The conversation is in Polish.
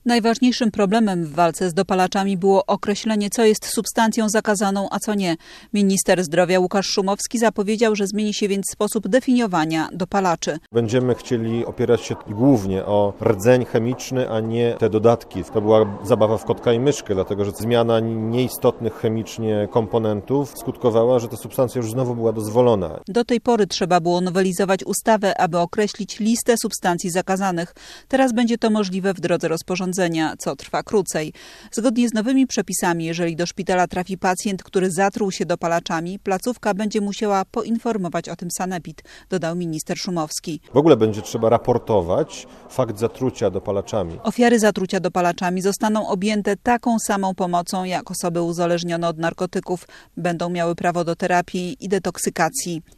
Najważniejszym problemem w walce z dopalaczami było określenie, co jest substancją zakazaną, a co nie. Minister zdrowia Łukasz Szumowski zapowiedział, że zmieni się więc sposób definiowania dopalaczy. Będziemy chcieli opierać się głównie o rdzeń chemiczny, a nie te dodatki. To była zabawa w kotka i myszkę, dlatego że zmiana nieistotnych chemicznie komponentów skutkowała, że ta substancja już znowu była dozwolona. Do tej pory trzeba było nowelizować ustawę, aby określić listę substancji zakazanych. Teraz będzie to możliwe w drodze rozporządzenia, co trwa krócej. Zgodnie z nowymi przepisami, jeżeli do szpitala trafi pacjent, który zatruł się dopalaczami, placówka będzie musiała poinformować o tym sanepid, dodał minister Szumowski. W ogóle będzie trzeba raportować fakt zatrucia dopalaczami. Ofiary zatrucia dopalaczami zostaną objęte taką samą pomocą jak osoby uzależnione od narkotyków. Będą miały prawo do terapii i detoksykacji.